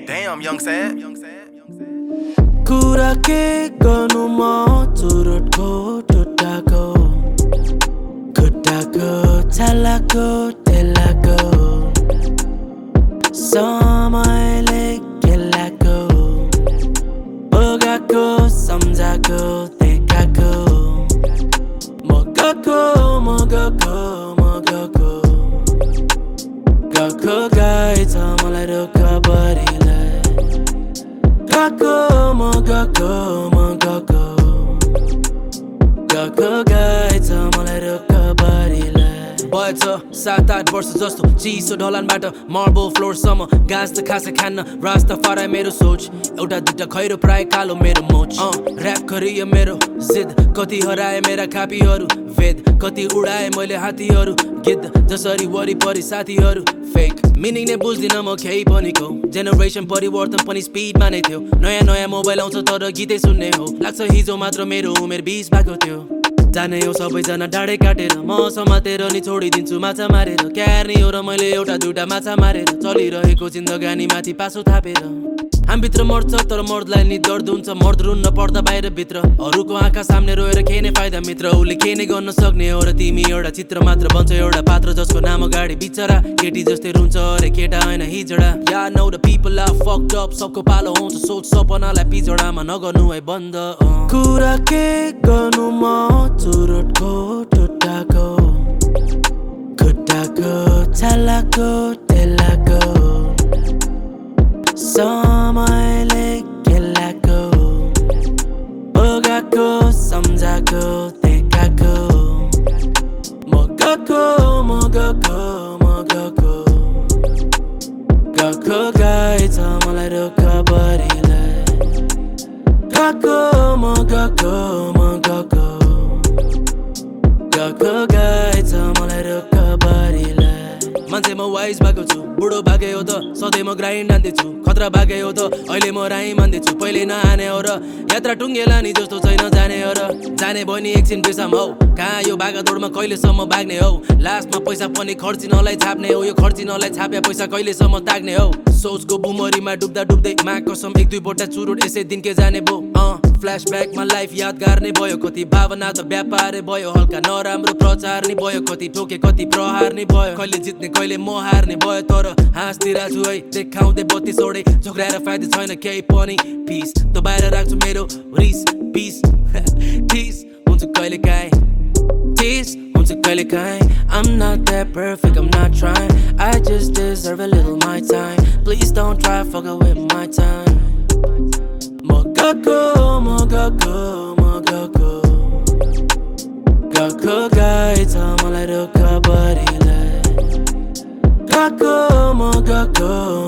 Damn, young sad. कुरा के गर्नु म चुरोटको टुट्टाको खुट्टाको छालाको टेलाको समयले खेलाको बगाको सम्झाको देखाको मगको गएको गाई छ मलाई रोक बढीलाई गएको गाई छ मलाई रोक बढीलाई भएछ 7-8 वर्ष जस्तो चिसो ढलानबाट मार्बल फ्लोरसम्म घाँस त खासै खान्न रास्ता फराए मेरो सोच एउटा दुईटा खैरो प्राय कालो मेरो मोच ऱ्याप गरियो मेरो जिद कति हराए मेरा खापीहरू वेद कति उडाए मैले हात्तीहरू गिद्ध जसरी वरिपरि साथीहरू फेक मिनिङ नै बुझ्दिन म केही पनिको जेनेरेसन परिवर्तन पनि स्पिडमा नै थियो नयाँ मोबाइल आउँछ तर गीतै सुन्ने हो लाग्छ हिजो मात्र मेरो उमेर 20 भएको थियो जाने हो सबैजना डाँडै काटेर म समातेर नि छोडिदिन्छु माछा मारेर क्यार्ने हो र मैले एउटा दुईटा माछा मारेर चलिरहेको जिन्दगानी माथि पासो थापेर हामीभित्र मर्छ तर मर्दलाई नि दर्द हुन्छ मर्द रुन्न पर्दा बाहिर भित्र अरूको आँखा सामने रोएर के नै फाइदा मित्र उसले के नै गर्न सक्ने हो र तिमी एउटा चित्र मात्र बन्छ एउटा पात्र जसको नाम अगाडि बिचरा केटी जस्तै रुन्छ अरे केटा होइन हिजडा या no the people are fucked up सबको पालो आउँछ सोच सपनालाई पिजडामा नगर्नु है बन्द कुरा के गर्नु म चुरोटको टुट्टाको खुट्टाको छालाको टेलाको समयले खेलाको बगाको सम्झाको देखाको मगको गएको गाई छ मलाई रोक बढीलाई गएको गाई छ मलाई रोक बढीलाई मान्छे म वाइज भएको छु बुढो भागे हो त सधैँ म ग्राइन्ड हान्दैछु खतरा भागे हो त अहिले म राई मान्दैछु पहिले नआने हो र यात्रा टुङ्गेला नि जस्तो छैन जाने हो र जाने भयो नि एकछिन पेसाम हौ कहाँ यो भागादौडमा कहिलेसम्म भाग्ने हौ लास्टमा पैसा पनि खर्चिनलाई छाप्ने हो यो खर्चिनलाई छाप्या पैसा कहिलेसम्म ताग्ने हौ सोचको बुमरीमा डुब्दा डुब्दै मा कसम 1-2 बोटा चुरोट यसै दिन के जाने भो फ्ल्यासब्याकमा लाइफ यादगार नै भयो कति भावना त व्यापारै भयो हल्का नराम्रो प्रचार नै भयो कति ठोके कति प्रहार नै भयो कहिले जित्ने कहिले म हार्ने भयो तर हाँस्दिरहेछु है देखाउँदै बत्ती सोडे झोक्राएर फाइदा छैन केही पनि पिस त बाहिर राख्छु मेरो रिस पिस ठिस हुन्छ कहिले काहीँ ठिस हुन्छ कहिले काहीँ I'm not that perfect, I'm not trying I just deserve a little my time Please don't try fucking with my time गएको गाई छ मलाई रोक बढीलाई गएको